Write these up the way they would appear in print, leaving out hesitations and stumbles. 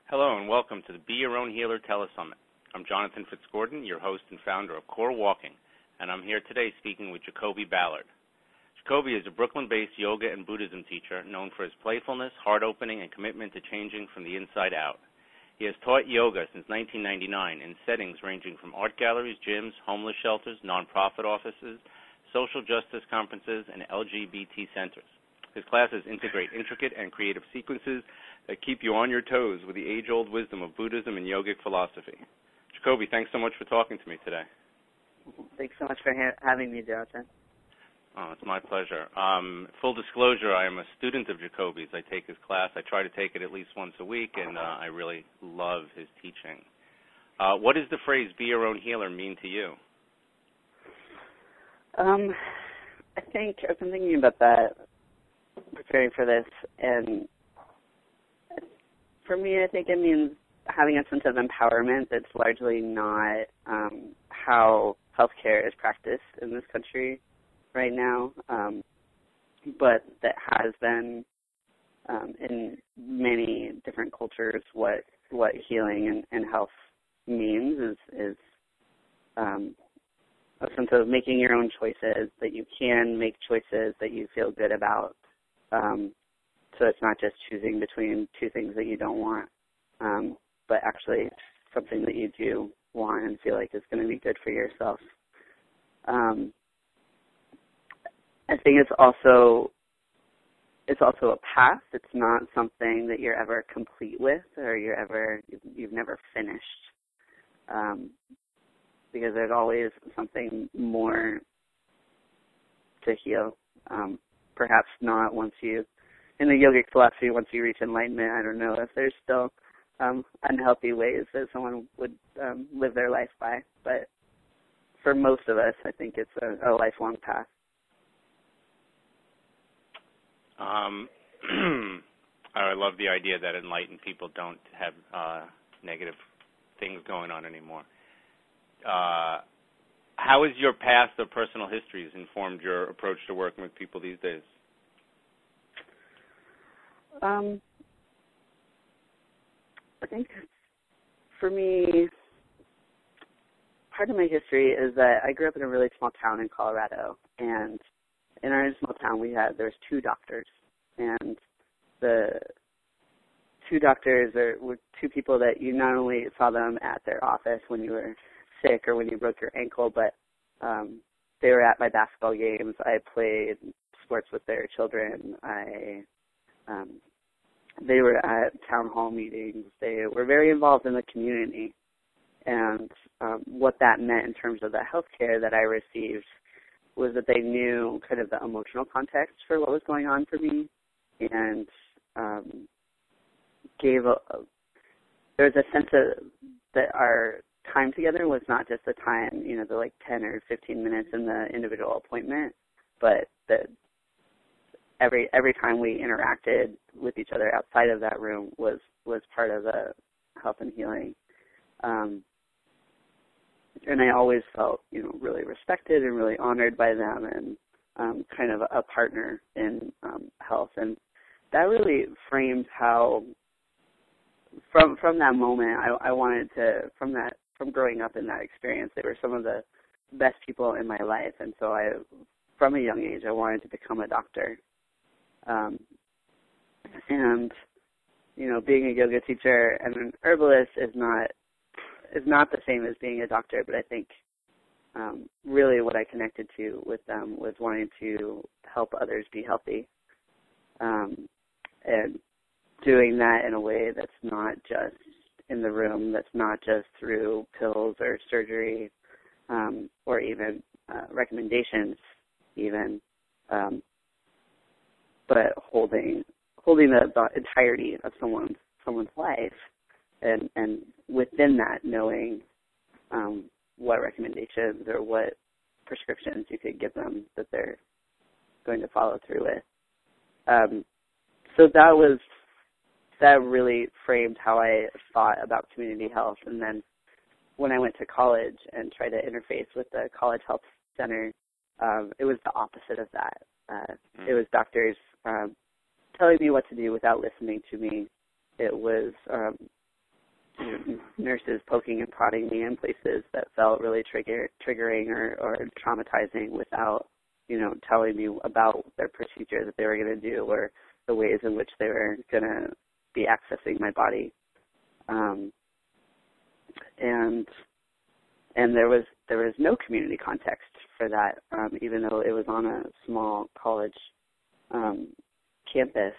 Hello and welcome to the Be Your Own Healer Telesummit. I'm Jonathan Fitzgordon, your host and founder of Core Walking, and I'm here today speaking with Jacoby Ballard. Jacoby is a Brooklyn-based yoga and Buddhism teacher known for his playfulness, heart-opening, and commitment to changing from the inside out. He has taught yoga since 1999 in settings ranging from art galleries, gyms, homeless shelters, nonprofit offices, social justice conferences, and LGBT centers. His classes integrate intricate and creative sequences that keep you on your toes with the age-old wisdom of Buddhism and yogic philosophy. Jacoby, thanks so much for talking to me today. Thanks so much for having me, Jonathan. Oh, it's my pleasure. Full disclosure, I am a student of Jacoby's. I take his class. I try to take it at least once a week, and I really love his teaching. What does the phrase, be your own healer, mean to you? I think I've been thinking about that, preparing for this, and for me, I think it means having a sense of empowerment that's largely not how healthcare is practiced in this country right now, but that has been in many different cultures what healing and health means is a sense of making your own choices, that you can make choices that you feel good about. So it's not just choosing between two things that you don't want, but actually something that you do want and feel like is going to be good for yourself. I think it's also a path. It's not something that you're ever complete with or you've never finished, because there's always something more to heal. Perhaps not in the yogic philosophy, once you reach enlightenment. I don't know if there's still unhealthy ways that someone would live their life by, but for most of us, I think it's a lifelong path. I love the idea that enlightened people don't have negative things going on anymore. How has your past or personal histories informed your approach to working with people these days? I think for me, part of my history is that I grew up in a really small town in Colorado, and in our small town there was two doctors, and the two doctors were two people that you not only saw them at their office when you were sick or when you broke your ankle, but they were at my basketball games. I played sports with their children. They were at town hall meetings. They were very involved in the community. And what that meant in terms of the health care that I received was that they knew kind of the emotional context for what was going on for me, and there was a sense that our time together was not just the time, the like 10 or 15 minutes in the individual appointment, but that every time we interacted with each other outside of that room was part of the health and healing. And I always felt, really respected and really honored by them, and kind of a partner in health. And that really framed how, from that moment, I wanted to, from growing up in that experience, they were some of the best people in my life. And so from a young age, I wanted to become a doctor. And being a yoga teacher and an herbalist is not the same as being a doctor, but I think really what I connected to with them was wanting to help others be healthy, and doing that in a way that's not just in the room, that's not just through pills or surgery, or even recommendations even, but holding the entirety of someone's life, and within that knowing what recommendations or what prescriptions you could give them that they're going to follow through with. So that really framed how I thought about community health. And then when I went to college and tried to interface with the college health center, it was the opposite of that. It was doctors telling me what to do without listening to me. It was nurses poking and prodding me in places that felt really triggering or traumatizing without, telling me about their procedure that they were going to do or the ways in which they were going to be accessing my body. And there was no community context for that, even though it was on a small college campus.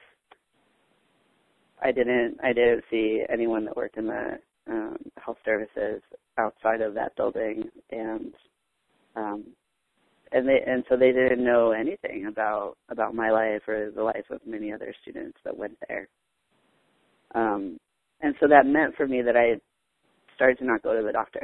I didn't see anyone that worked in the health services outside of that building, and so they didn't know anything about my life or the life of many other students that went there. And so that meant for me that I started to not go to the doctor,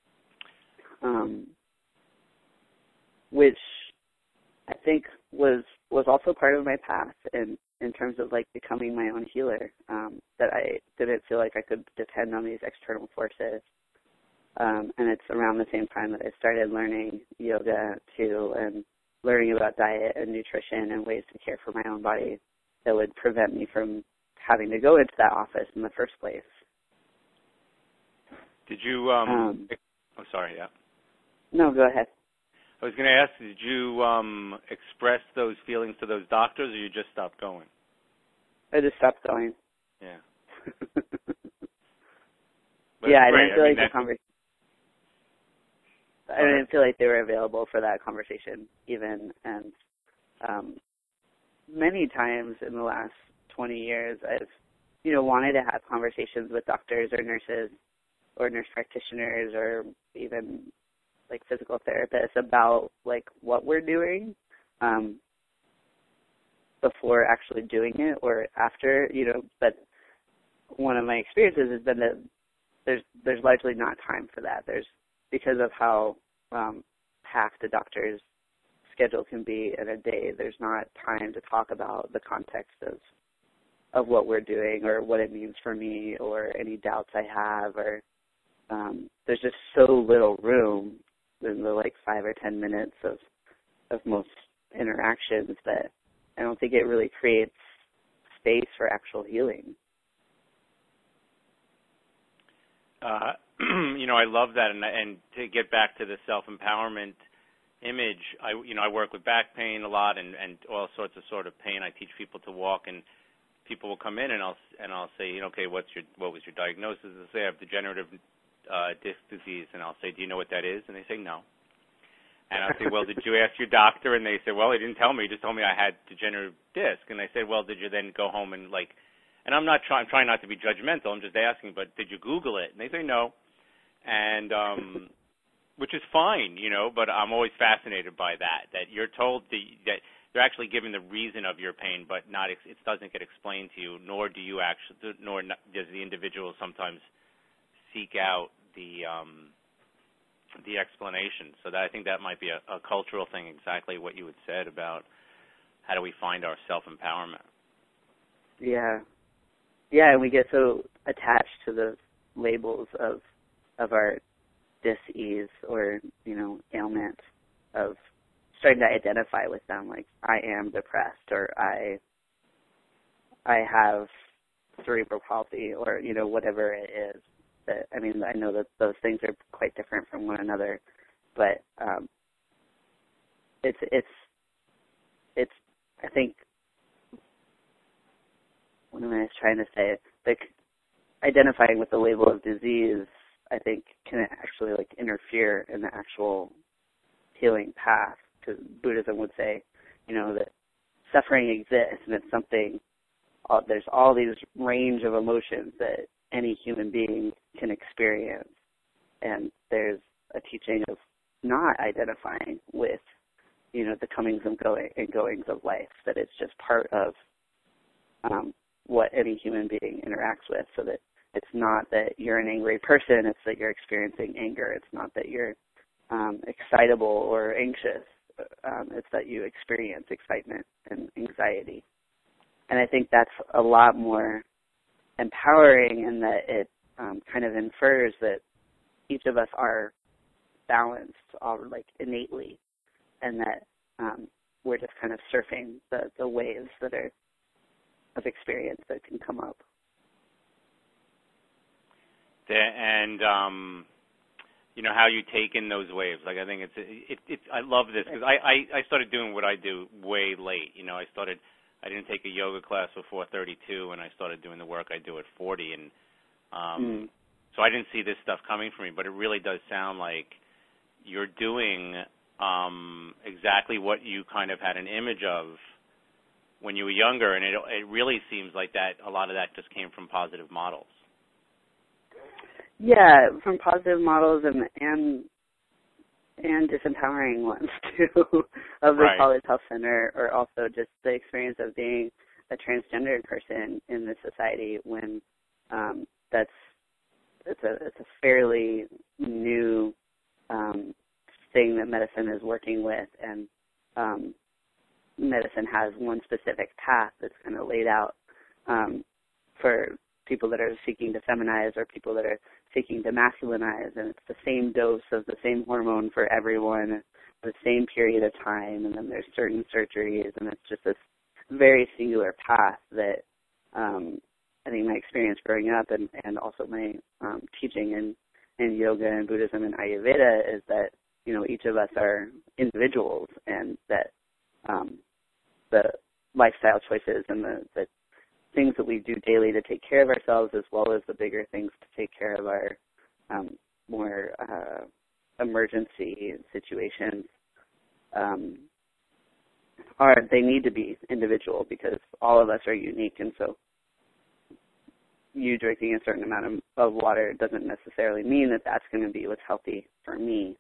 which I think was also part of my path in terms of like becoming my own healer, that I didn't feel like I could depend on these external forces. And it's around the same time that I started learning yoga too, and learning about diet and nutrition and ways to care for my own body that would prevent me from having to go into that office in the first place. Did you, oh, sorry, yeah. No, go ahead. I was going to ask, did you express those feelings to those doctors, or you just stopped going? I just stopped going. Yeah. Yeah, I didn't feel like the conversation. I didn't feel like they were available for that conversation even, and many times in the last 20 years, I've, wanted to have conversations with doctors or nurses or nurse practitioners or even like physical therapists about like what we're doing before actually doing it or after, but one of my experiences has been that there's largely not time for that. Because of how packed a doctor's schedule can be in a day, there's not time to talk about the context of what we're doing or what it means for me or any doubts I have, or there's just so little room in the like 5 or 10 minutes of most interactions that I don't think it really creates space for actual healing. I love that, and to get back to the self-empowerment image, I work with back pain a lot and all sorts of sort of pain. I teach people to walk, and people will come in and I'll say, okay, what was your diagnosis? They'll say I have degenerative disc disease, and I'll say, do you know what that is? And they say no. And I'll say, well, did you ask your doctor? And they say, well, he didn't tell me. He just told me I had degenerative disc. And I said, well, did you then go home and and I'm trying not to be judgmental. I'm just asking, but did you Google it? And they say no. And which is fine, but I'm always fascinated by that you're told that you're actually given the reason of your pain, but it doesn't get explained to you, nor does the individual sometimes seek out the explanation. So that I think that might be a cultural thing, exactly what you had said about how do we find our self-empowerment. Yeah, and we get so attached to the labels of our dis-ease or, ailment, of starting to identify with them, like I am depressed or I have cerebral palsy or, whatever it is. That, I know that those things are quite different from one another, but it's I think, what am I trying to say? Like, identifying with the label of disease, I think, can actually interfere in the actual healing path. Because Buddhism would say, that suffering exists, and it's something. There's all these range of emotions that any human being can experience, and there's a teaching of not identifying with, the comings and goings of life. That it's just part of what any human being interacts with. So that it's not that you're an angry person, it's that you're experiencing anger. It's not that you're excitable or anxious. It's that you experience excitement and anxiety. And I think that's a lot more empowering in that it kind of infers that each of us are balanced innately, and that we're just kind of surfing the waves that are of experience that can come up. And how you take in those waves. Like, I think it's I love this because I started doing what I do way late. I didn't take a yoga class before 32, and I started doing the work I do at 40, and so I didn't see this stuff coming for me. But it really does sound like you're doing exactly what you kind of had an image of when you were younger, and it really seems like that a lot of that just came from positive models. Yeah, from positive models and disempowering ones too of the College Health Center, or also just the experience of being a transgendered person in this society when it's a fairly new thing that medicine is working with, and medicine has one specific path that's kind of laid out for people that are seeking to feminize or people that are seeking to masculinize, and it's the same dose of the same hormone for everyone, the same period of time, and then there's certain surgeries, and it's just this very singular path that I think my experience growing up and also my teaching in yoga and Buddhism and Ayurveda is that, each of us are individuals, and that the lifestyle choices and the things that we do daily to take care of ourselves, as well as the bigger things to take care of our more emergency situations, they need to be individual, because all of us are unique. And so you drinking a certain amount of water doesn't necessarily mean that that's going to be what's healthy for me.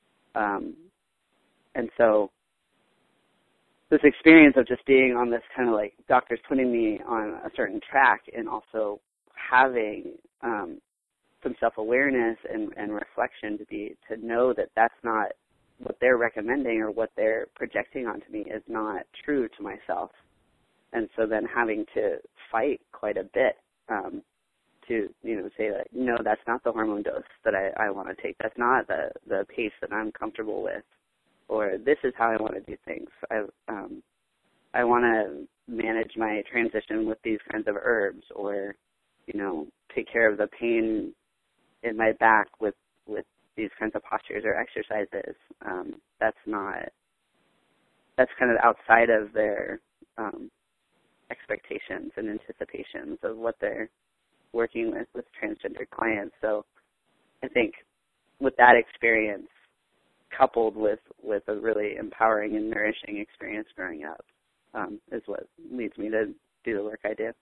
And so this experience of just being on this kind of like doctors putting me on a certain track, and also having some self-awareness and reflection to know that that's not what they're recommending or what they're projecting onto me is not true to myself. And so then having to fight quite a bit to say that, no, that's not the hormone dose that I want to take. That's not the pace that I'm comfortable with. Or this is how I want to do things. I want to manage my transition with these kinds of herbs, or, take care of the pain in my back with these kinds of postures or exercises. That's kind of outside of their expectations and anticipations of what they're working with transgender clients. So I think with that experience, coupled with a really empowering and nourishing experience growing up, is what leads me to do the work I do.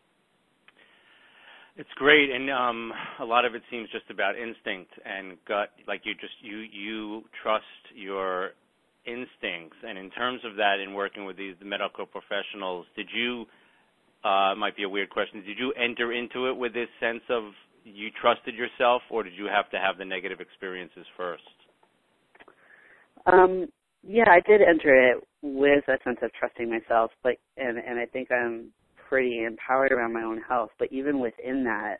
It's great, and a lot of it seems just about instinct and gut. Like you trust your instincts, and in terms of that, in working with the medical professionals, did you? Might be a weird question. Did you enter into it with this sense of you trusted yourself, or did you have to have the negative experiences first? Yeah, I did enter it with a sense of trusting myself, and I think I'm pretty empowered around my own health. But even within that,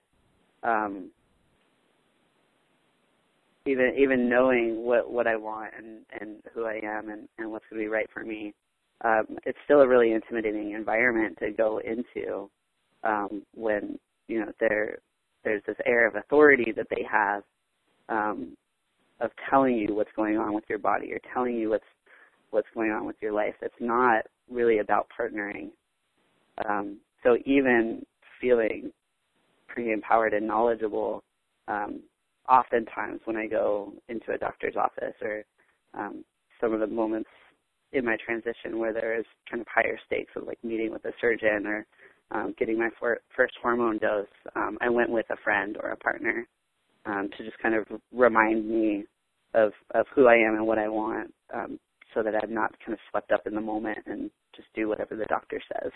even knowing what I want and who I am and what's going to be right for me, it's still a really intimidating environment to go into when there's this air of authority that they have. Of telling you what's going on with your body, or telling you what's going on with your life. It's not really about partnering. So even feeling pretty empowered and knowledgeable, oftentimes when I go into a doctor's office, or some of the moments in my transition where there is kind of higher stakes of like meeting with a surgeon or getting my first hormone dose, I went with a friend or a partner to just kind of remind me of who I am and what I want, so that I'm not kind of swept up in the moment and just do whatever the doctor says.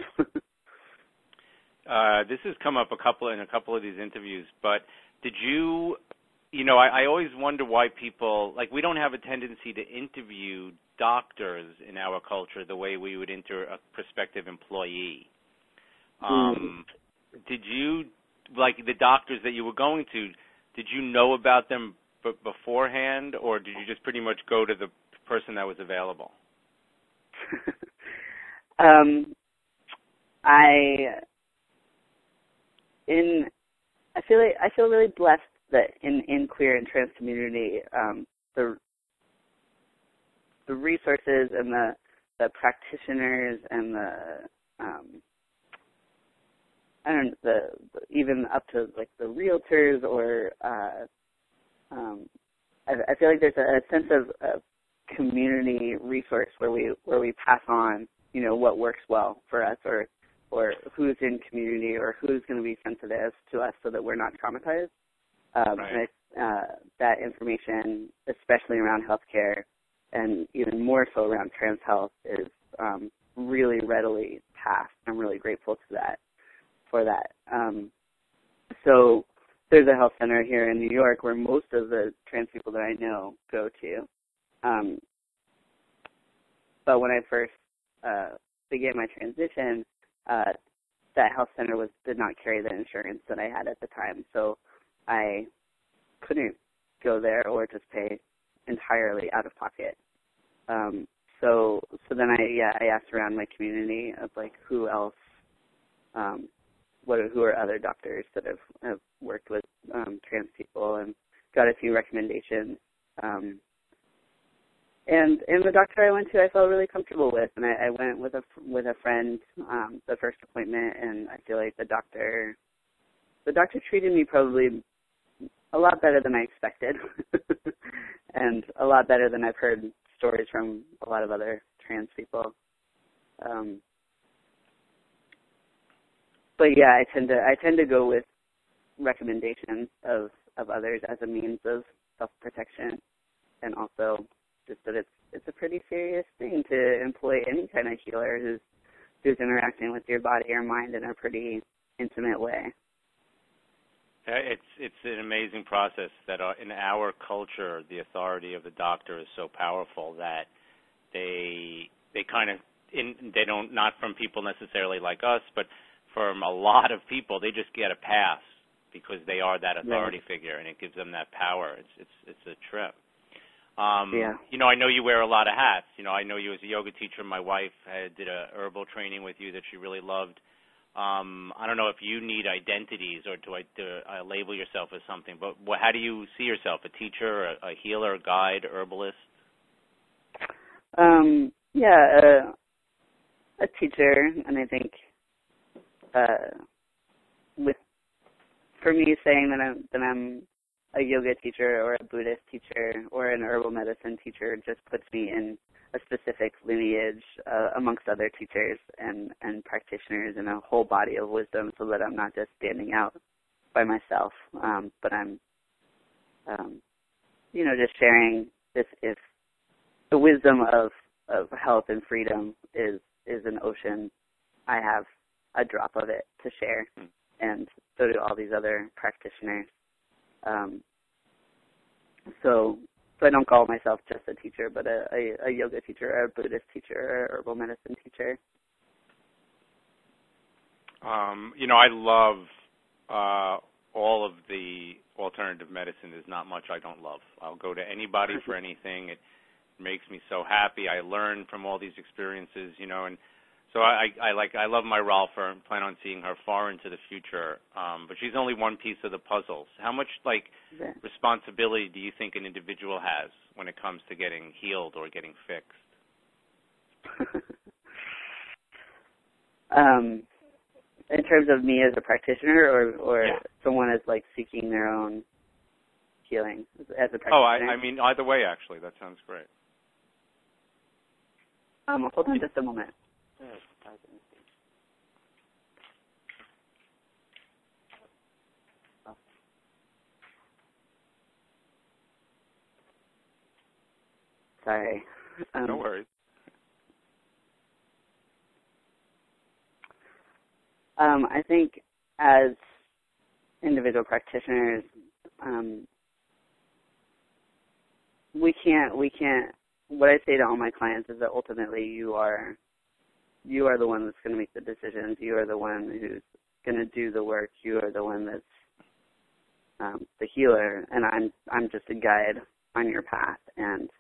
This has come up in a couple of these interviews, but did you, I always wonder why people, like, we don't have a tendency to interview doctors in our culture the way we would enter a prospective employee. Did you, like the doctors that you were going to, did you know about them beforehand, or did you just pretty much go to the person that was available? I feel really blessed that in queer and trans community, the resources and the practitioners and even up to like the realtors or I feel like there's a sense of community resource where we pass on, you know, what works well for us or who's in community or who's going to be sensitive to us so that we're not traumatized. Right. And that information, especially around healthcare and even more so around trans health, is really readily passed. I'm really grateful for that. So there's a health center here in New York where most of the trans people that I know go to. But when I first began my transition, that health center did not carry the insurance that I had at the time, so I couldn't go there or just pay entirely out of pocket. So then I asked around my community of like who else, who are other doctors that have worked with trans people, and got a few recommendations. And the doctor I went to, I felt really comfortable with, and I went with a friend the first appointment, and I feel like the doctor treated me probably a lot better than I expected, and a lot better than I've heard stories from a lot of other trans people. But yeah, I tend to go with recommendations of others as a means of self-protection, and also just that it's a pretty serious thing to employ any kind of healer who's interacting with your body or mind in a pretty intimate way. It's an amazing process that in our culture, the authority of the doctor is so powerful that they kind of they don't, not from people necessarily like us, but from a lot of people, they just get a pass because they are that authority figure, and it gives them that power. It's a trip. You know, I know you wear a lot of hats. You know, I know you as a yoga teacher. My wife did a herbal training with you that she really loved. I don't know if you need identities or to label yourself as something, but how do you see yourself? A teacher, a healer, a guide, herbalist? A teacher, and I think for me saying that I'm a yoga teacher or a Buddhist teacher or an herbal medicine teacher just puts me in a specific lineage amongst other teachers and practitioners and a whole body of wisdom, so that I'm not just standing out by myself, but I'm, just sharing this. If the wisdom of health and freedom is an ocean, I have a drop of it to share, and so do all these other practitioners. So I don't call myself just a teacher, but a yoga teacher, or a Buddhist teacher, or a herbal medicine teacher. I love all of the alternative medicine. There's not much I don't love. I'll go to anybody for anything. It makes me so happy. I learn from all these experiences, and so I love my Rolfer and plan on seeing her far into the future. But she's only one piece of the puzzle. So how much responsibility do you think an individual has when it comes to getting healed or getting fixed? In terms of me as a practitioner, or someone is seeking their own healing as a practitioner? Oh, I mean either way, actually. That sounds great. Hold on just a moment. Sorry. No worries. I think as individual practitioners, we can't. What I say to all my clients is that ultimately you are the one that's going to make the decisions. You are the one who's going to do the work. You are the one that's the healer, and I'm just a guide on your path. And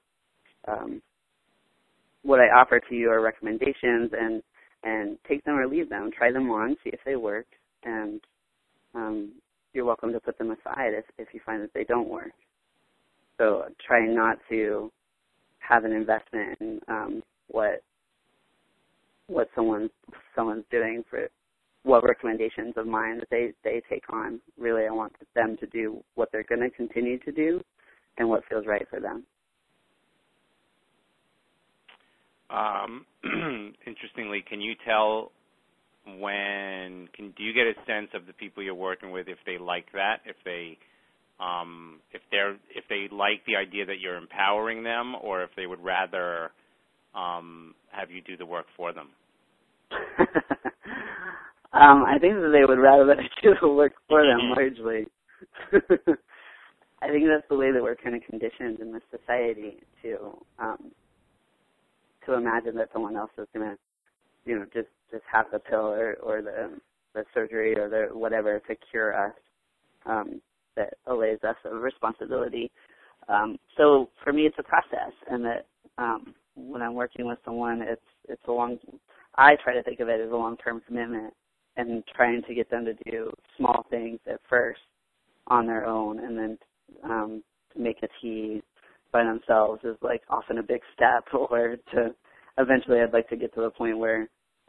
what I offer to you are recommendations, and take them or leave them. Try them on, see if they work, and you're welcome to put them aside if you find that they don't work. So trying not to have an investment in what someone's doing, for what recommendations of mine that they take on. Really, I want them to do what they're going to continue to do and what feels right for them. Interestingly, can you tell do you get a sense of the people you're working with if they like that, if they like the idea that you're empowering them, or if they would rather have you do the work for them? I think that they would rather that I do the work for them, largely. I think that's the way that we're kind of conditioned in this society to imagine that someone else is going to, just have the pill or the surgery or the whatever to cure us. That allays us of responsibility. So for me, it's a process, and that when I'm working with someone, it's I try to think of it as a long-term commitment, and trying to get them to do small things at first on their own, and then to make a tea by themselves is like often a big step. Or to eventually, I'd like to get to the point where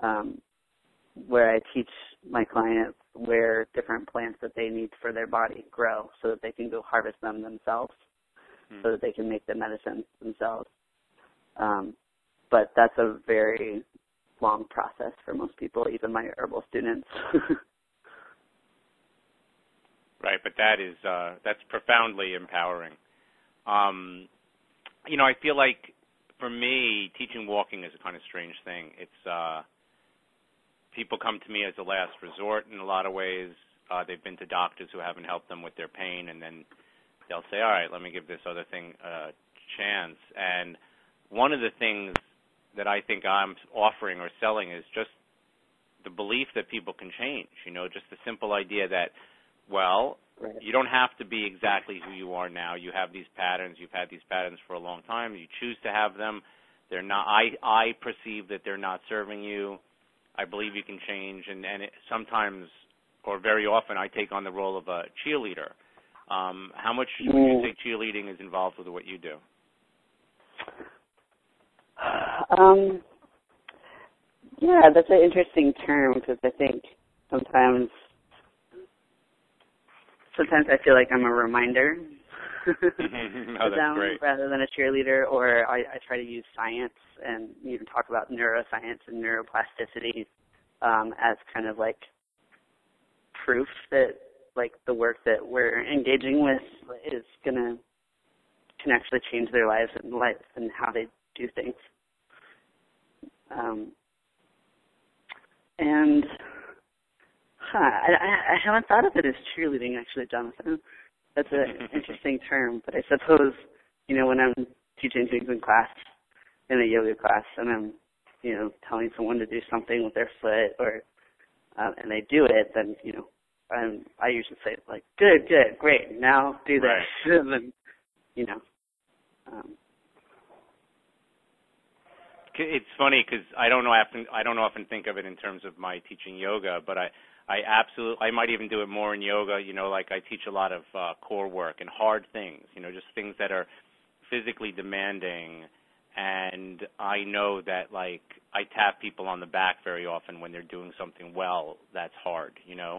I teach my clients where different plants that they need for their body grow, so that they can go harvest them themselves, so that they can make the medicine themselves. But that's a very long process for most people, even my herbal students. Right, but that's profoundly empowering. I feel like for me, teaching walking is a kind of strange thing. It's people come to me as a last resort in a lot of ways. They've been to doctors who haven't helped them with their pain, and then they'll say, all right, let me give this other thing a chance. And one of the things that I think I'm offering or selling is just the belief that people can change, just the simple idea that, well, right. You don't have to be exactly who you are now. You have these patterns. You've had these patterns for a long time. You choose to have them. They're not. I perceive that they're not serving you. I believe you can change, and sometimes, or very often, I take on the role of a cheerleader. How much would you say cheerleading is involved with what you do? Yeah, that's an interesting term, because I think sometimes I feel like I'm a reminder Oh, to that's them great. rather than a cheerleader, or I try to use science and talk about neuroscience and neuroplasticity as kind of like proof that like the work that we're engaging with is can actually change their lives and how they do things. I haven't thought of it as cheerleading, actually, Jonathan. That's an interesting term, but I suppose, when I'm teaching things in class, in a yoga class, and I'm, telling someone to do something with their foot, or and they do it, then, I usually say, like, good, great, now do this. Right. And then, It's funny because I don't often think of it in terms of my teaching yoga, but I might even do it more in yoga. Like I teach a lot of core work and hard things. Just things that are physically demanding, and I know that like I tap people on the back very often when they're doing something well that's hard.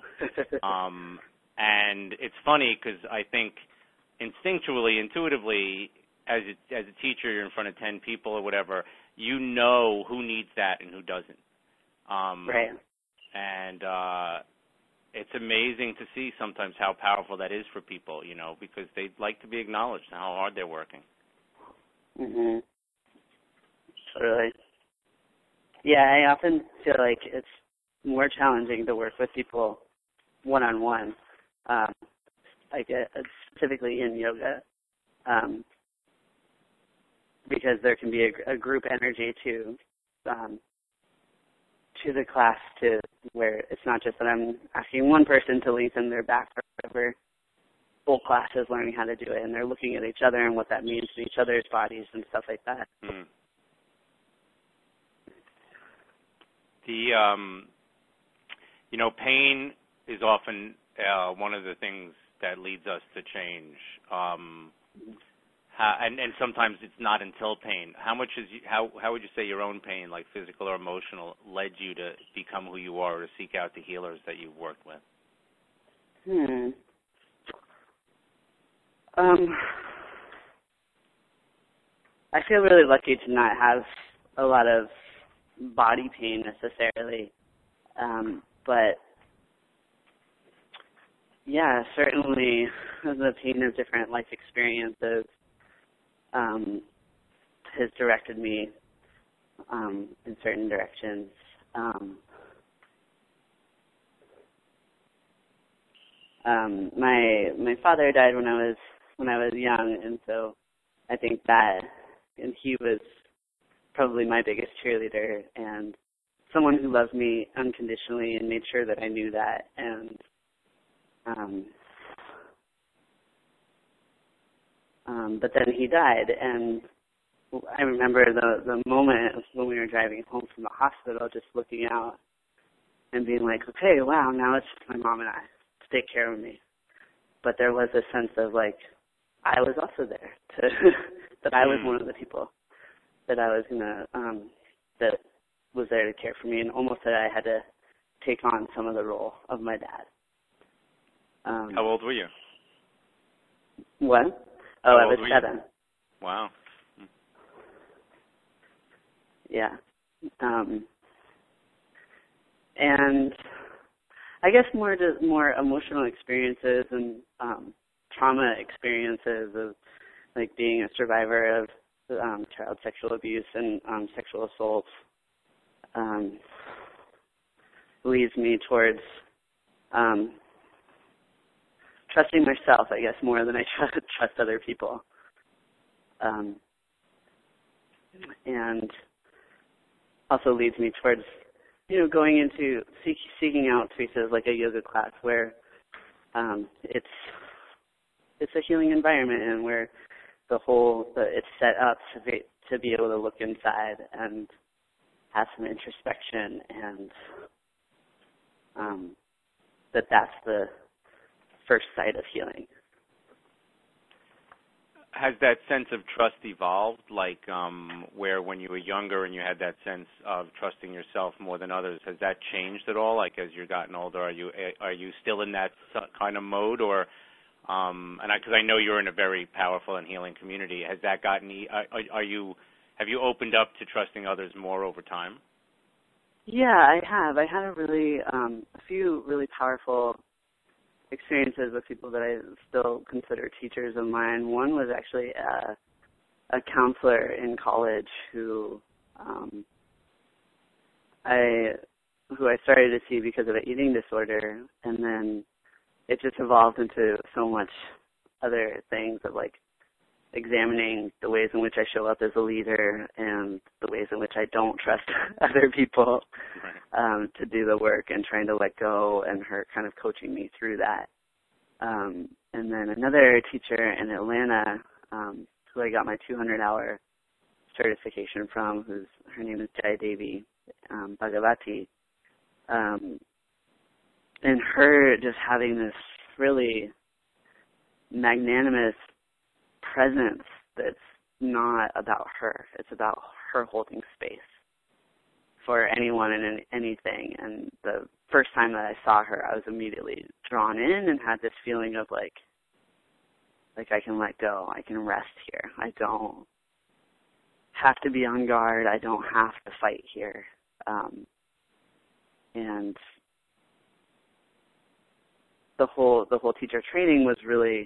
And it's funny because I think instinctually, intuitively, as a teacher, you're in front of 10 people or whatever. You know who needs that and who doesn't. right. And it's amazing to see sometimes how powerful that is for people, because they'd like to be acknowledged and how hard they're working. Mhm. Totally. Yeah, I often feel like it's more challenging to work with people one-on-one, specifically in yoga. Because there can be a group energy to the class, to where it's not just that I'm asking one person to lengthen their back or whatever. Whole class is learning how to do it, and they're looking at each other and what that means to each other's bodies and stuff like that. Mm. Pain is often one of the things that leads us to change. And sometimes it's not until pain. How would you say your own pain, like physical or emotional, led you to become who you are, or to seek out the healers that you've worked with? I feel really lucky to not have a lot of body pain necessarily, but yeah, certainly the pain of different life experiences has directed me in certain directions. My father died when I was young, and so I think that, and he was probably my biggest cheerleader and someone who loved me unconditionally and made sure that I knew that. And but then he died, and I remember the moment when we were driving home from the hospital, just looking out and being like, okay, wow, now it's just my mom and I to take care of me. But there was a sense of like, I was also there to that I was one of the people that I was gonna that was there to care for me, and almost that I had to take on some of the role of my dad. How old were you? What? Oh, I was 7. Wow. Yeah. And I guess more emotional experiences and trauma experiences of like being a survivor of child sexual abuse and sexual assault leads me towards trusting myself, I guess, more than I trust other people. And also leads me towards, going into seeking out spaces like a yoga class where it's a healing environment and where it's set up to be able to look inside and have some introspection, and that's the first sight of healing. Has that sense of trust evolved, like where when you were younger and you had that sense of trusting yourself more than others, has that changed at all? Like as you've gotten older, are you still in that kind of mode, or because I know you're in a very powerful and healing community, has that gotten? Have you opened up to trusting others more over time? Yeah, I have. I had a few really powerful experiences with people that I still consider teachers of mine. One was actually a counselor in college who I started to see because of an eating disorder, and then it just evolved into so much other things of like examining the ways in which I show up as a leader and the ways in which I don't trust other people to do the work, and trying to let go, and her kind of coaching me through that. And then another teacher in Atlanta who I got my 200-hour certification from, her name is Jai Devi Bhagavati, and her just having this really magnanimous presence that's not about her. It's about her holding space for anyone and anything. And the first time that I saw her, I was immediately drawn in and had this feeling of like I can let go. I can rest here. I don't have to be on guard. I don't have to fight here. And the whole teacher training was really,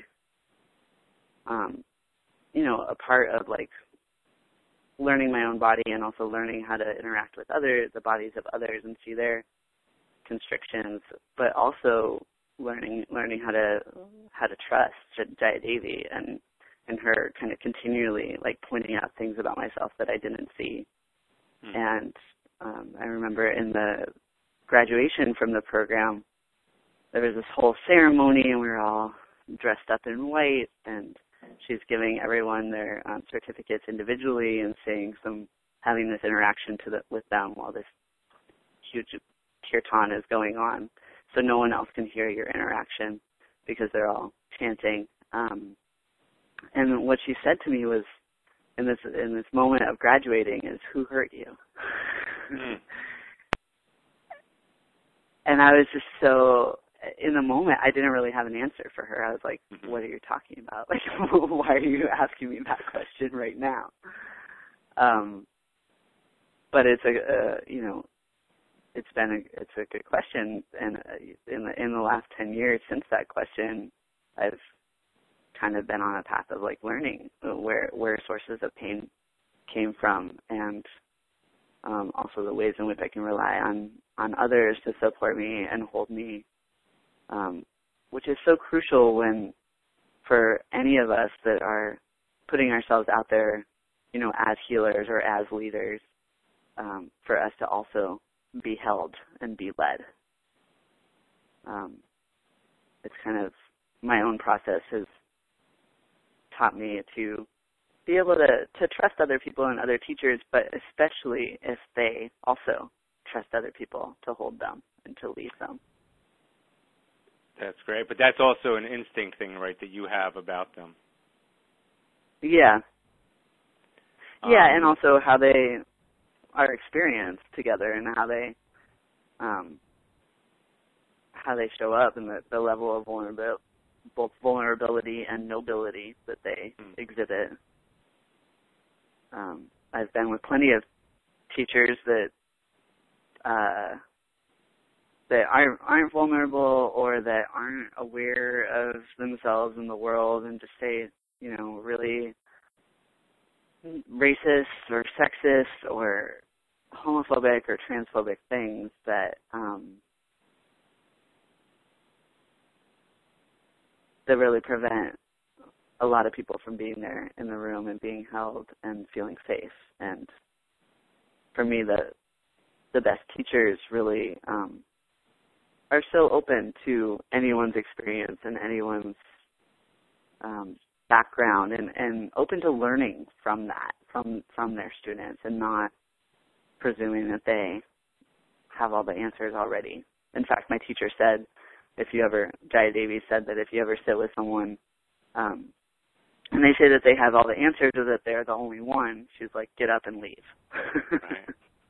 a part of like learning my own body, and also learning how to interact with the bodies of others and see their constrictions, but also learning how to trust Jaya Devi and her kind of continually like pointing out things about myself that I didn't see. And I remember in the graduation from the program, there was this whole ceremony, and we were all dressed up in white, and she's giving everyone their certificates individually and having this interaction with them while this huge kirtan is going on. so no one else can hear your interaction because they're all chanting. And what she said to me was, in this moment of graduating, is, "Who hurt you?" Mm. And I was just so, in the moment, I didn't really have an answer for her. I was like, "What are you talking about? Like, why are you asking me that question right now?" But it's it's a good question, and in the last 10 years since that question, I've kind of been on a path of like learning where sources of pain came from, and also the ways in which I can rely on others to support me and hold me, which is so crucial for any of us that are putting ourselves out there, as healers or as leaders, for us to also be held and be led. It's kind of, my own process has taught me to be able to trust other people and other teachers, but especially if they also trust other people to hold them and to lead them. That's great, but that's also an instinct thing, right, that you have about them. Yeah. Yeah, and also how they are experienced together and how they show up and the level of both vulnerability and nobility that they exhibit. I've been with plenty of teachers that aren't vulnerable or that aren't aware of themselves and the world, and just say, really racist or sexist or homophobic or transphobic things that really prevent a lot of people from being there in the room and being held and feeling safe. And for me, the best teachers really are so open to anyone's experience and anyone's background, and open to learning from that, from their students, and not presuming that they have all the answers already. In fact, my teacher said, Jaya Devi said that if you ever sit with someone and they say that they have all the answers or that they're the only one, she's like, get up and leave. Right.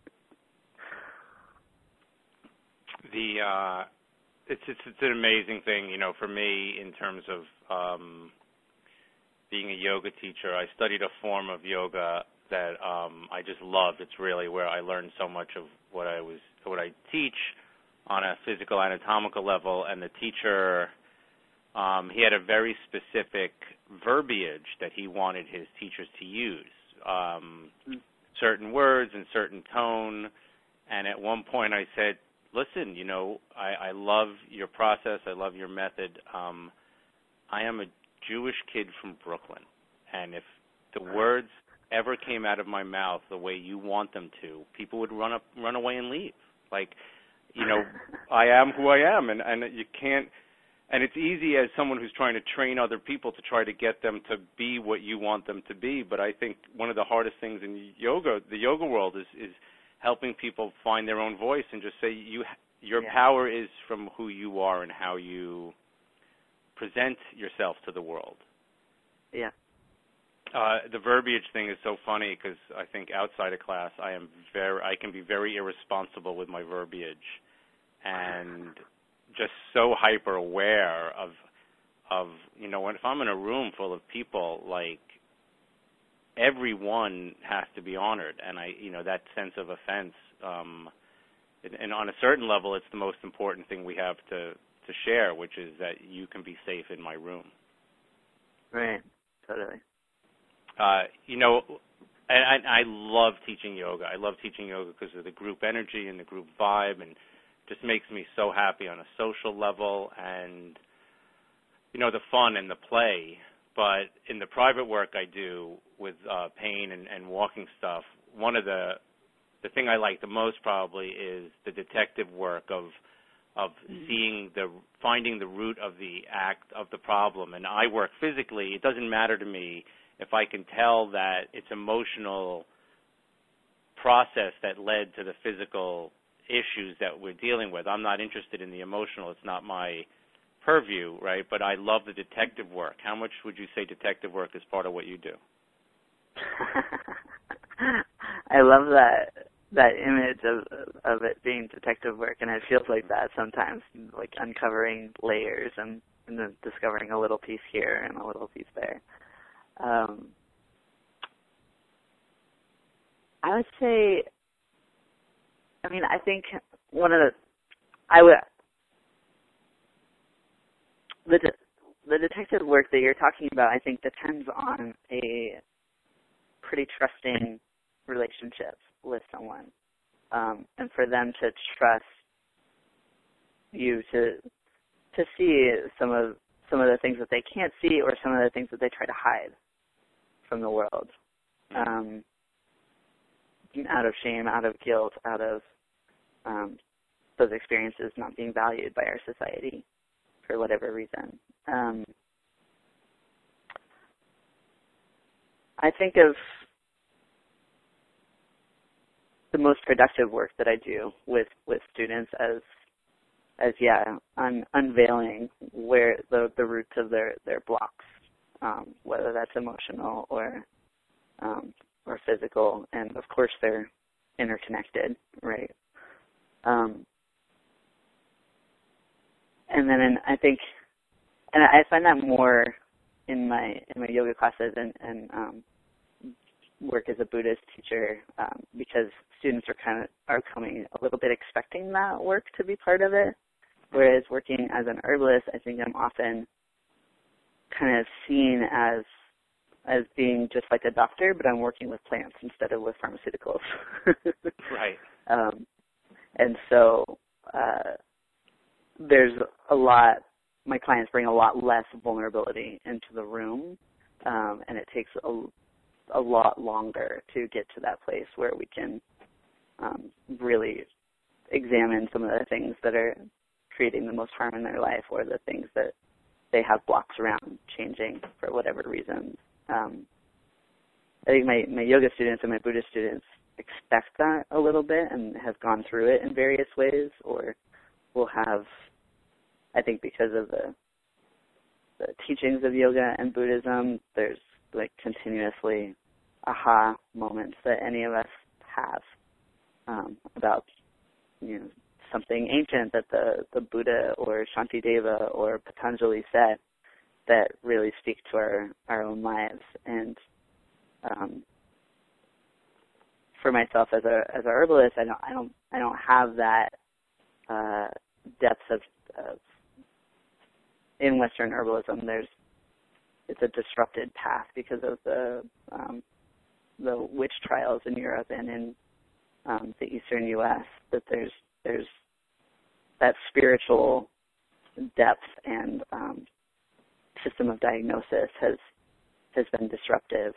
It's an amazing thing, for me, in terms of being a yoga teacher. I studied a form of yoga that I just loved. It's really where I learned so much of what I teach on a physical anatomical level, and the teacher, he had a very specific verbiage that he wanted his teachers to use, certain words and certain tone, and at one point I said, listen, I love your process, I love your method. I am a Jewish kid from Brooklyn, and if the words ever came out of my mouth the way you want them to, people would run away and leave. Like, I am who I am, and you can't. And it's easy as someone who's trying to train other people to try to get them to be what you want them to be. But I think one of the hardest things in the yoga world, is helping people find their own voice and just say your power is from who you are and how you present yourself to the world. Yeah. The verbiage thing is so funny because I think outside of class I can be very irresponsible with my verbiage, and just so hyper aware of if I'm in a room full of people, like, everyone has to be honored, and that sense of offense, and on a certain level it's the most important thing we have to share, which is that you can be safe in my room. Right. Totally. And I love teaching yoga. I love teaching yoga because of the group energy and the group vibe, and just makes me so happy on a social level, and the fun and the play. But in the private work I do with pain and walking stuff, one of the thing I like the most probably is the detective work of finding the root of the act of the problem. And I work physically. It doesn't matter to me if I can tell that it's emotional process that led to the physical issues that we're dealing with. I'm not interested in the emotional. It's not my purview, right? But I love the detective work. How much would you say detective work is part of what you do? I love that image of it being detective work, and it feels like that sometimes, like uncovering layers and then discovering a little piece here and a little piece there. I would say, I think the detective work that you're talking about, I think, depends on a pretty trusting relationship with someone, and for them to trust you to see some of the things that they can't see, or some of the things that they try to hide from the world, out of shame, out of guilt, out of those experiences not being valued by our society for whatever reason. I think of the most productive work that I do with students as unveiling where the roots of their blocks, whether that's emotional or physical, and of course they're interconnected, right? And then I find that more in my yoga classes and work as a Buddhist teacher, because students are coming a little bit expecting that work to be part of it, whereas working as an herbalist, I think I'm often kind of seen as being just like a doctor, but I'm working with plants instead of with pharmaceuticals. Right. And so there's my clients bring a lot less vulnerability into the room, and it takes a lot longer to get to that place where we can really examine some of the things that are creating the most harm in their life, or the things that they have blocks around changing for whatever reason. I think my yoga students and my Buddhist students expect that a little bit and have gone through it in various ways, or will have, I think because of the teachings of yoga and Buddhism, there's like continuously aha moments that any of us have about something ancient that the Buddha or Shantideva or Patanjali said that really speak to our own lives. And for myself as a herbalist, I don't have that depth of in Western herbalism. It's a disrupted path because of the witch trials in Europe and in the Eastern U.S. That there's that spiritual depth and system of diagnosis has been disrupted.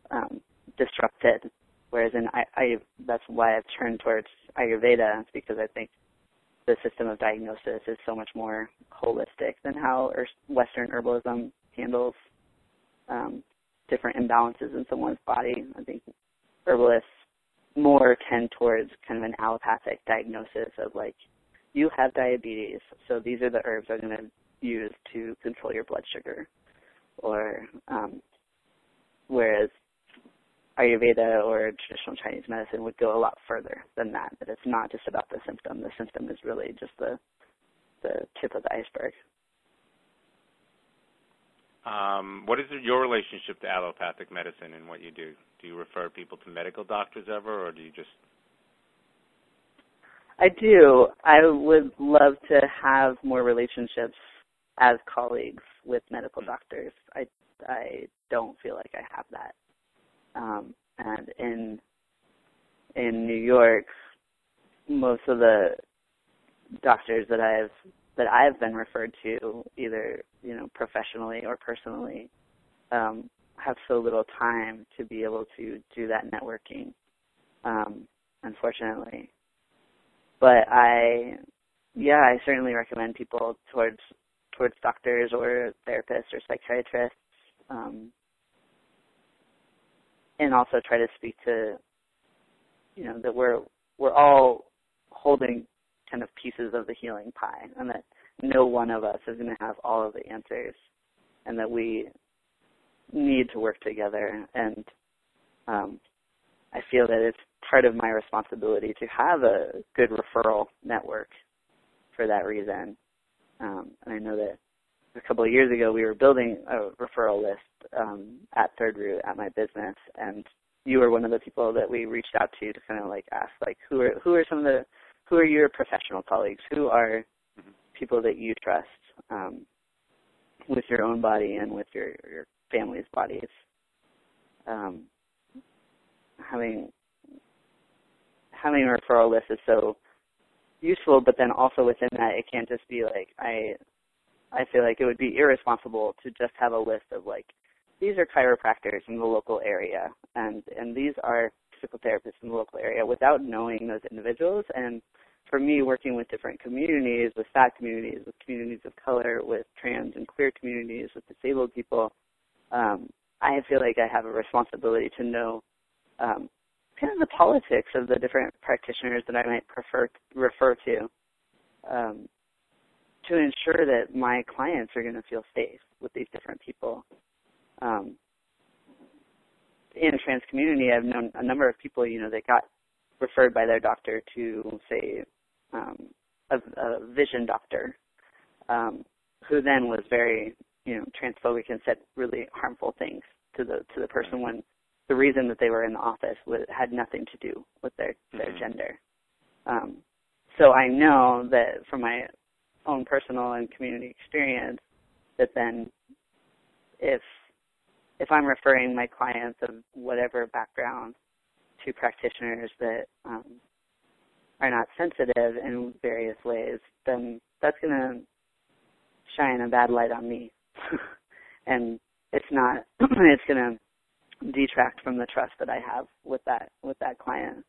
Whereas that's why I've turned towards Ayurveda, because I think the system of diagnosis is so much more holistic than how Western herbalism handles different imbalances in someone's body. I think herbalists more tend towards kind of an allopathic diagnosis of like, you have diabetes, so these are the herbs I'm going to use to control your blood sugar. Or whereas Ayurveda or traditional Chinese medicine would go a lot further than that it's not just about the symptom. The symptom is really just the tip of the iceberg. What is your relationship to allopathic medicine and what you do? Do you refer people to medical doctors ever, or do you just... I do. I would love to have more relationships as colleagues with medical doctors. I don't feel like I have that. And in New York, most of the doctors that I've been referred to, either professionally or personally, have so little time to be able to do that networking, unfortunately. But I certainly recommend people towards doctors or therapists or psychiatrists, and also try to speak to, that we're all holding kind of pieces of the healing pie, and that no one of us is going to have all of the answers, and that we need to work together. And I feel that it's part of my responsibility to have a good referral network for that reason. And I know that a couple of years ago we were building a referral list at Third Root at my business, and you were one of the people that we reached out to kind of like ask, like, who are your professional colleagues? Who are people that you trust with your own body and with your family's bodies? Having a referral list is so useful, but then also within that, it can't just be like, I feel like it would be irresponsible to just have a list of like, these are chiropractors in the local area, and these are physical therapists in the local area, without knowing those individuals. And for me, working with different communities, with fat communities, with communities of color, with trans and queer communities, with disabled people, I feel like I have a responsibility to know kind of the politics of the different practitioners that I might refer to ensure that my clients are going to feel safe with these different people. In a trans community, I've known a number of people, that got referred by their doctor to, say, a vision doctor, who then was very, transphobic and said really harmful things to the person when the reason that they were in the office had nothing to do with their gender. So I know that from my own personal and community experience that then if I'm referring my clients of whatever background to practitioners that are not sensitive in various ways, then that's going to shine a bad light on me. And it's going to detract from the trust that I have with that client.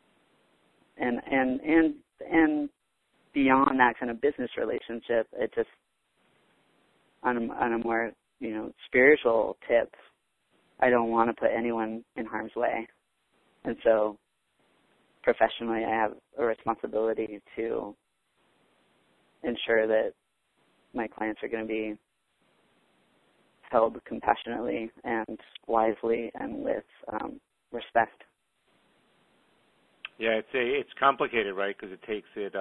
And beyond that kind of business relationship, it just on a more spiritual tip, I don't want to put anyone in harm's way, and so professionally, I have a responsibility to ensure that my clients are going to be held compassionately and wisely and with respect. Yeah, it's complicated, right? Because it takes it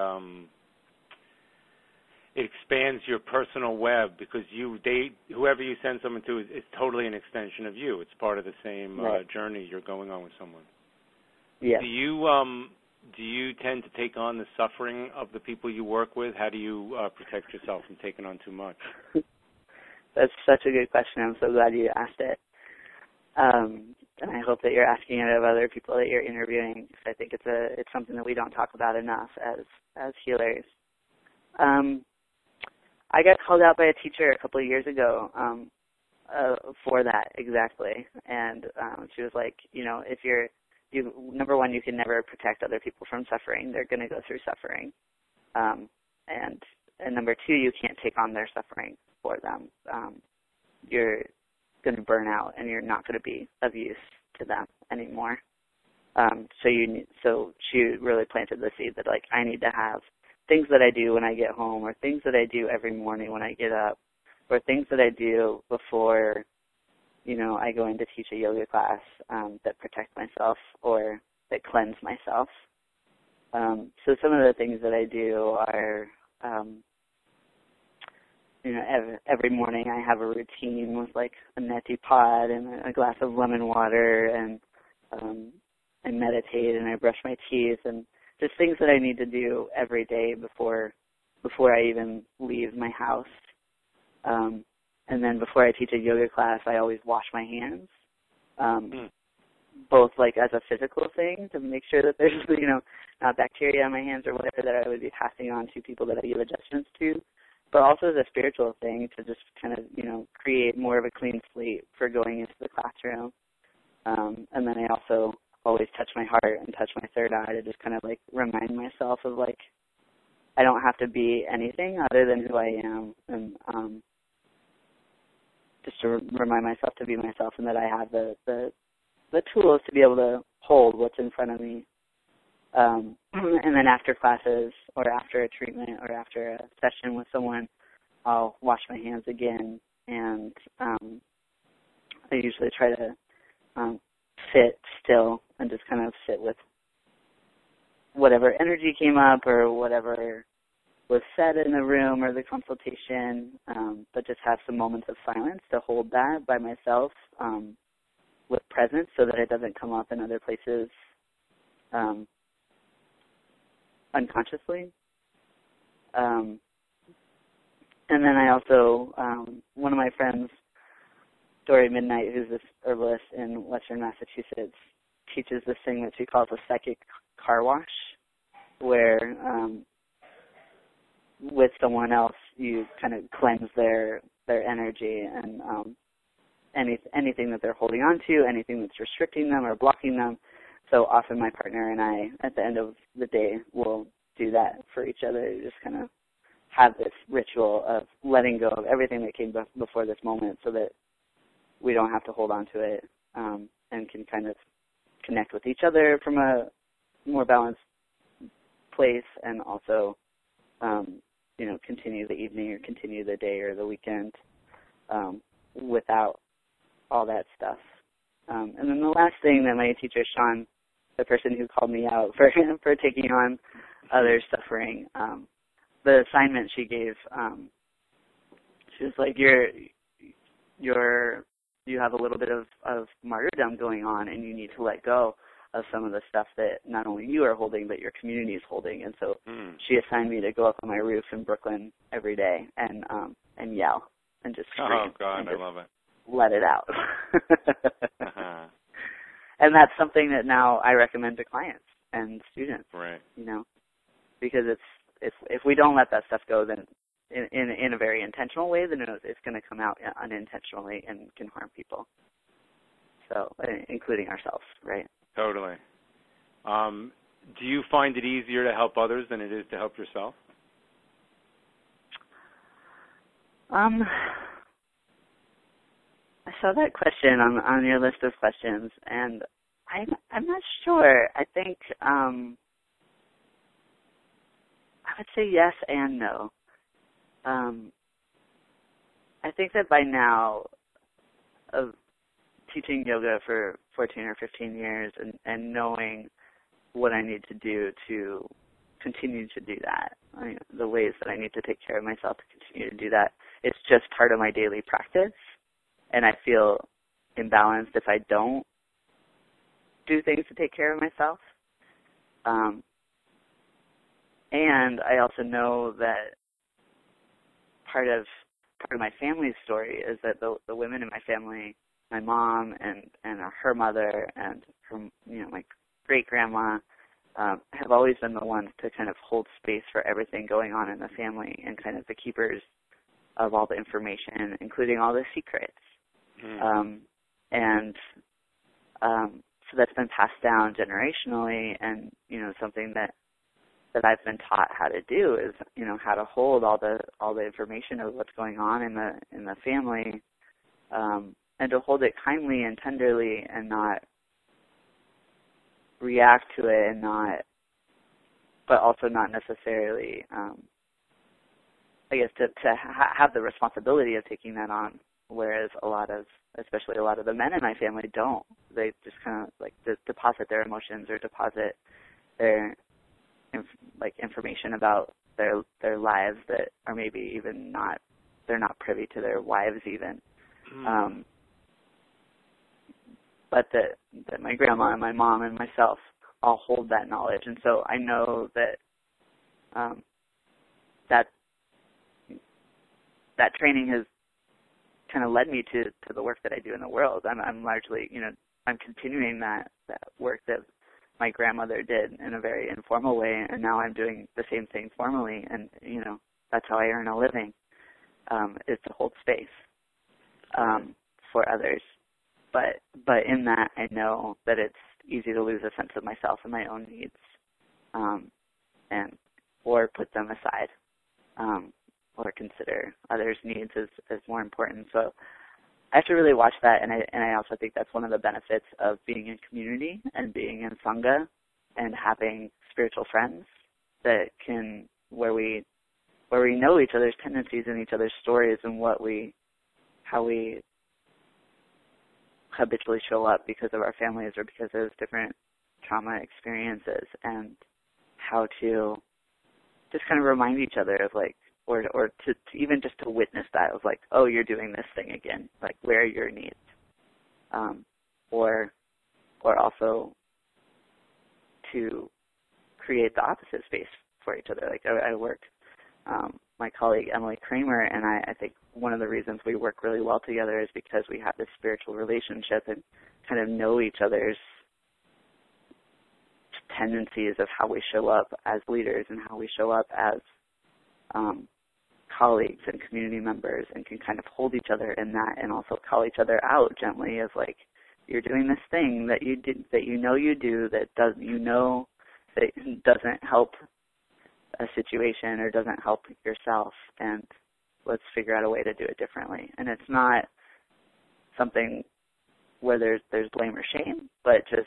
expands your personal web, because whoever you send someone to is totally an extension of you. It's part of the same journey you're going on with someone. Yeah. Do you tend to take on the suffering of the people you work with? How do you protect yourself from taking on too much? That's such a good question. I'm so glad you asked it. And I hope that you're asking it of other people that you're interviewing, because I think it's something that we don't talk about enough as healers. I got called out by a teacher a couple of years ago for that exactly, and she was like, if number one, you can never protect other people from suffering. They're going to go through suffering, and number two, you can't take on their suffering for them. You're going to burn out, and you're not going to be of use to them anymore. So she really planted the seed that like I need to have things that I do when I get home, or things that I do every morning when I get up, or things that I do before, I go in to teach a yoga class that protect myself or that cleanse myself. So some of the things that I do are, every morning I have a routine with like a neti pot and a glass of lemon water, and I meditate and I brush my teeth, and just things that I need to do every day before I even leave my house. And then before I teach a yoga class, I always wash my hands, both like as a physical thing to make sure that there's, not bacteria on my hands or whatever that I would be passing on to people that I give adjustments to, but also as a spiritual thing to just kind of, create more of a clean slate for going into the classroom. And then I also always touch my heart and touch my third eye to just kind of like remind myself of like, I don't have to be anything other than who I am, and just to remind myself to be myself, and that I have the tools to be able to hold what's in front of me. And then after classes or after a treatment or after a session with someone, I'll wash my hands again, and I usually try to sit still and just kind of sit with whatever energy came up or whatever was said in the room or the consultation, but just have some moments of silence to hold that by myself with presence so that it doesn't come up in other places unconsciously. And then I also, one of my friends, Dory Midnight, who's this herbalist in Western Massachusetts, teaches this thing that she calls a psychic car wash, where with someone else you kind of cleanse their energy and anything that they're holding on to, anything that's restricting them or blocking them. So often my partner and I, at the end of the day, will do that for each other, just kind of have this ritual of letting go of everything that came before this moment so that we don't have to hold on to it, and can kind of connect with each other from a more balanced place, and also, continue the evening or continue the day or the weekend without all that stuff. And then the last thing that my teacher, Sean, the person who called me out for taking on others' suffering, the assignment she gave, she was like, you have a little bit of martyrdom going on, and you need to let go of some of the stuff that not only you are holding, but your community is holding. And so she assigned me to go up on my roof in Brooklyn every day and yell and just scream. Oh, God, I love it. Let it out. And that's something that now I recommend to clients and students. Right. Because if we don't let that stuff go, then in a very intentional way, then it's going to come out unintentionally and can harm people. So, including ourselves, right? Totally. Do you find it easier to help others than it is to help yourself? I saw that question on your list of questions, and I'm not sure. I think I would say yes and no. I think that by now, of teaching yoga for 14 or 15 years and knowing what I need to do to continue to do that, the ways that I need to take care of myself to continue to do that, it's just part of my daily practice. And I feel imbalanced if I don't do things to take care of myself. And I also know that part of my family's story is that the women in my family, my mom and her mother and her, my great grandma, have always been the ones to kind of hold space for everything going on in the family and kind of the keepers of all the information, including all the secrets. So that's been passed down generationally, and something that I've been taught how to do is how to hold all the information of what's going on in the family, and to hold it kindly and tenderly and not react to it, and but also not necessarily I guess to have the responsibility of taking that on. Whereas especially a lot of the men in my family don't. They just kind of deposit their emotions or deposit their information about their lives that are maybe even they're not privy to their wives even. But that my grandma and my mom and myself all hold that knowledge, and so I know that that training has kind of led me to the work that I do in the world. I'm largely, I'm continuing that work that my grandmother did in a very informal way, and now I'm doing the same thing formally, and, that's how I earn a living, is to hold space for others. But in that, I know that it's easy to lose a sense of myself and my own needs, or put them aside, or consider others' needs as more important. So I have to really watch that, and I also think that's one of the benefits of being in community and being in Sangha, and having spiritual friends that can, where we know each other's tendencies and each other's stories and how we habitually show up because of our families or because of different trauma experiences, and how to just kind of remind each other of like, or to even just to witness that of like, oh, you're doing this thing again, like where are your needs, or also to create the opposite space for each other. Like I work, my colleague Emily Kramer and I think one of the reasons we work really well together is because we have this spiritual relationship and kind of know each other's tendencies of how we show up as leaders and how we show up as colleagues and community members, and can kind of hold each other in that, and also call each other out gently of like, you're doing this thing that you did, that you know you do, that does, you know, that doesn't help a situation or doesn't help yourself, and let's figure out a way to do it differently. And it's not something where there's blame or shame, but just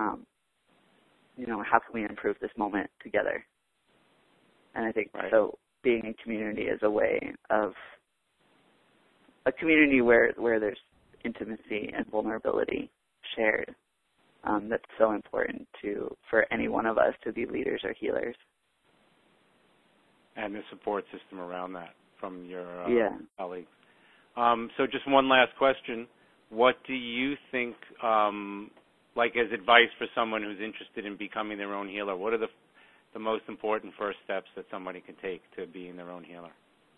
how can we improve this moment together? And I think so. Being in community is a way of a community where there's intimacy and vulnerability shared. That's so important for any one of us to be leaders or healers. And the support system around that from your colleagues. So just one last question. What do you think, like as advice for someone who's interested in becoming their own healer, what are the most important first steps that somebody can take to being their own healer?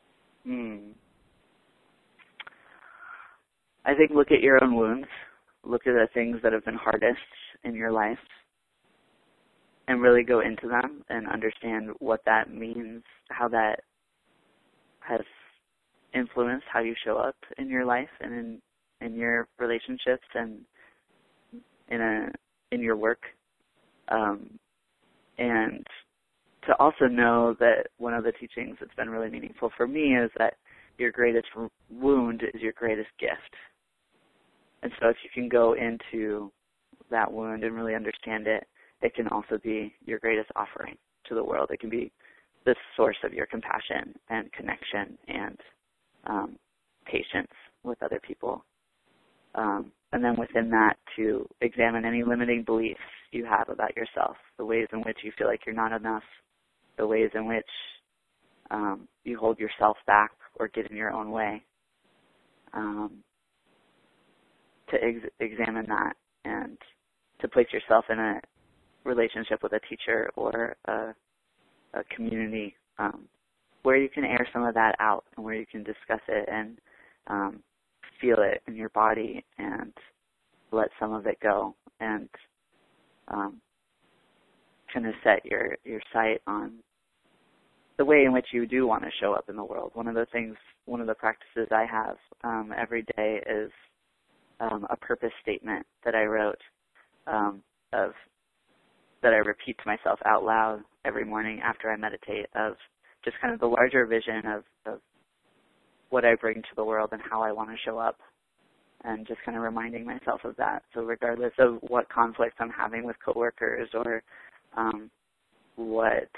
I think look at your own wounds. Look at the things that have been hardest in your life and really go into them and understand what that means, how that has influenced how you show up in your life and in your relationships and in your work. And to also know that one of the teachings that's been really meaningful for me is that your greatest wound is your greatest gift. And so if you can go into that wound and really understand it, it can also be your greatest offering to the world. It can be the source of your compassion and connection and patience with other people. And then within that, to examine any limiting beliefs you have about yourself, the ways in which you feel like you're not enough, the ways in which you hold yourself back or get in your own way, to examine that and to place yourself in a relationship with a teacher or a community where you can air some of that out and where you can discuss it and feel it in your body and let some of it go, and kind of set your sight on the way in which you do want to show up in the world. One of the practices I have every day is a purpose statement that I wrote that I repeat to myself out loud every morning after I meditate, of just kind of the larger vision of what I bring to the world and how I want to show up, and just kind of reminding myself of that. So regardless of what conflicts I'm having with coworkers or what,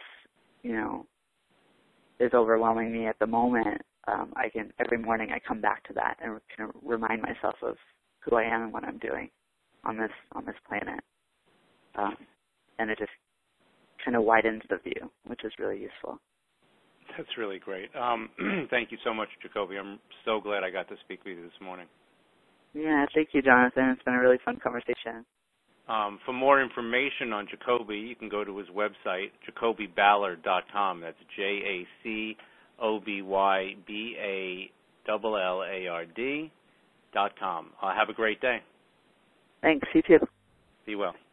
is overwhelming me at the moment, every morning I come back to that and kind of remind myself of who I am and what I'm doing on this planet. And it just kind of widens the view, which is really useful. That's really great. Thank you so much, Jacoby. I'm so glad I got to speak with you this morning. Yeah, thank you, Jonathan. It's been a really fun conversation. For more information on Jacoby, you can go to his website, jacobyballard.com. That's JACOBYBALLARD.com. Have a great day. Thanks. You too. Be well.